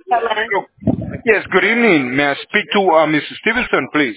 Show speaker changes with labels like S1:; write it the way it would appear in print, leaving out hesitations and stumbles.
S1: Hello.
S2: Oh, yes, good evening. May I speak to Mr. Stevenson, please?